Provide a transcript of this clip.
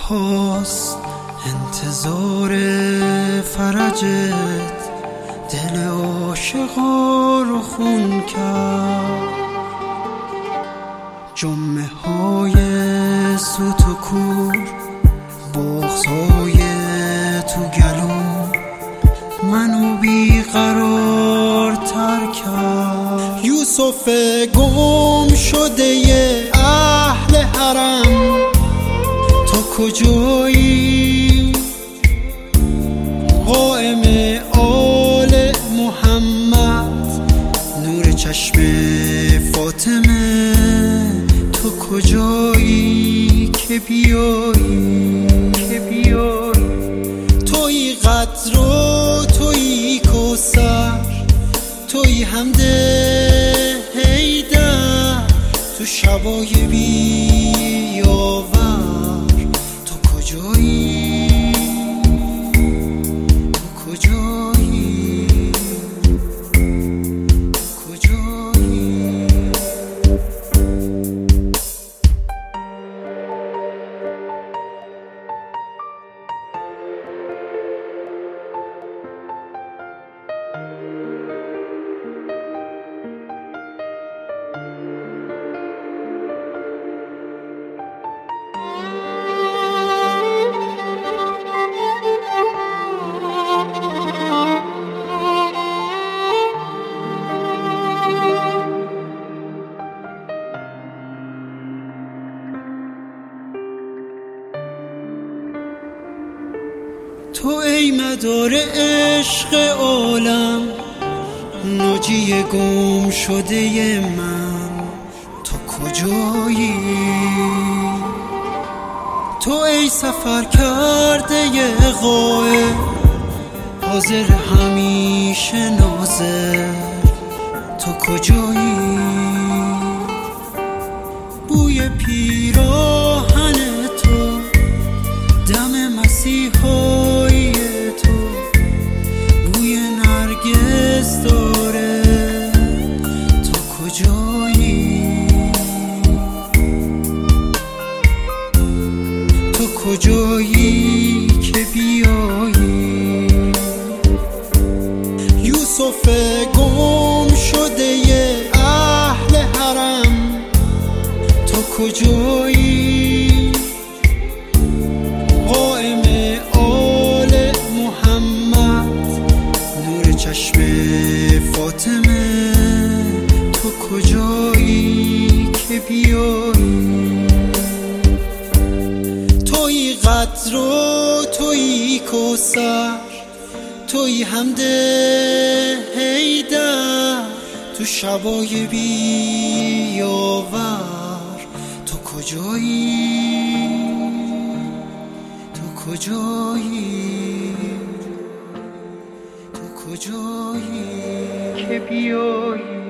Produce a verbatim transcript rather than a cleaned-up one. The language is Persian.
هاست انتظار فرجت، دل عاشقا رو خون کرد. جمعه های سوت و کور، بغض های تو گلوم منو بیقرار تر کرد. یوسف گم شده اهل حرم، تو کجایی؟ قائم آل محمد، نور چشم فاطمه، تو کجایی که بیایی که بیایی؟ تویی قدر و تویی کوثر، تویی حمده حیدر، تو شبای بیاور، تو کجایی تو کجایی تو کجایی؟ تو ای مدار عشق عالم، ناجی گم شده من، تو کجایی؟ تو ای سفر کرده غایب، حاضر همیشه ناظر، تو کجایی؟ بوی پیراهن تو، دم مسیحایی تو، بوی نرگس داره، تو کجایی؟ تو کجایی که بیایی؟ یوسف گم شده اهل حرم، تو کجایی؟ قائم آل محمد، نور چشم فاطمه، تو کجایی که بیایی؟ تویی قدر و تویی کوثر، تویی حمده حیدر، تو شبای بیاور، تو کجایی تو کجایی تو کجایی که بیایی؟